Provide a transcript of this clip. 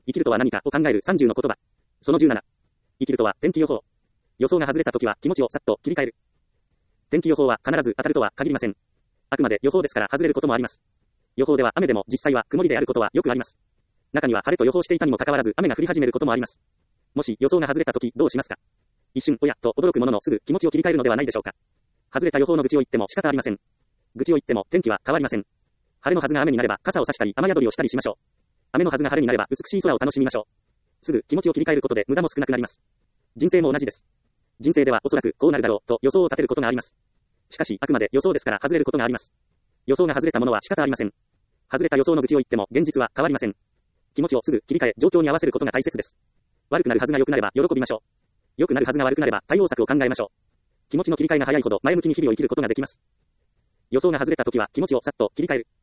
生きるとは何かを考える30の言葉。その17。生きるとは天気予報。予想が外れた時は気持ちをさっと切り替える。天気予報は必ず当たるとは限りません。あくまで予報ですから外れることもあります。予報では雨でも実際は曇りであることはよくあります。中には晴れと予報していたにもかかわらず雨が降り始めることもあります。もし予想が外れた時どうしますか？一瞬おやと驚くもののすぐ気持ちを切り替えるのではないでしょうか。外れた予報の愚痴を言っても仕方ありません。愚痴を言っても天気は変わりません。晴れのはずが雨になれば傘を差したり雨宿りをしたりしましょう。雨のはずが晴れになれば美しい空を楽しみましょう。すぐ気持ちを切り替えることで無駄も少なくなります。人生も同じです。人生ではおそらくこうなるだろうと予想を立てることがあります。しかしあくまで予想ですから外れることがあります。予想が外れたものは仕方ありません。外れた予想の愚痴を言っても現実は変わりません。気持ちをすぐ切り替え状況に合わせることが大切です。悪くなるはずが良くなれば喜びましょう。良くなるはずが悪くなれば対応策を考えましょう。気持ちの切り替えが早いほど前向きに日々を生きることができます。予想が外れた時は気持ちをさっと切り替える。